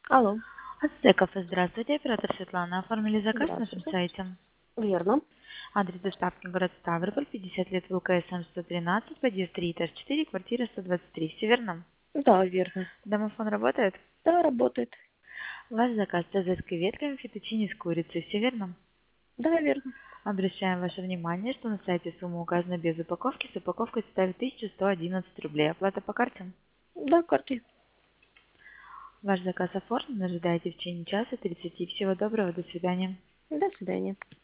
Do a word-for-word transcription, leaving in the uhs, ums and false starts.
Алло, Ассте кафе, здравствуйте, оператор Светлана. Оформили заказ на нашем здравствуйте. сайте. Верно. Адрес доставки город Ставрополь, пятьдесят лет ВКСМ сто тринадцать, подъезд три, этаж четыре, квартира сто двадцать три. Все верно? Да, верно. Домофон работает? Да, работает. Ваш заказ с азиатской ветками, фетучини с курицей. Все верно? Да, верно. Обращаем ваше внимание, что на сайте сумма указана без упаковки, с упаковкой составит тысяча сто одиннадцать рублей. Оплата по карте. Да, карты. Ваш заказ оформлен, ожидайте в течение часа тридцати. Всего доброго, до свидания. До свидания.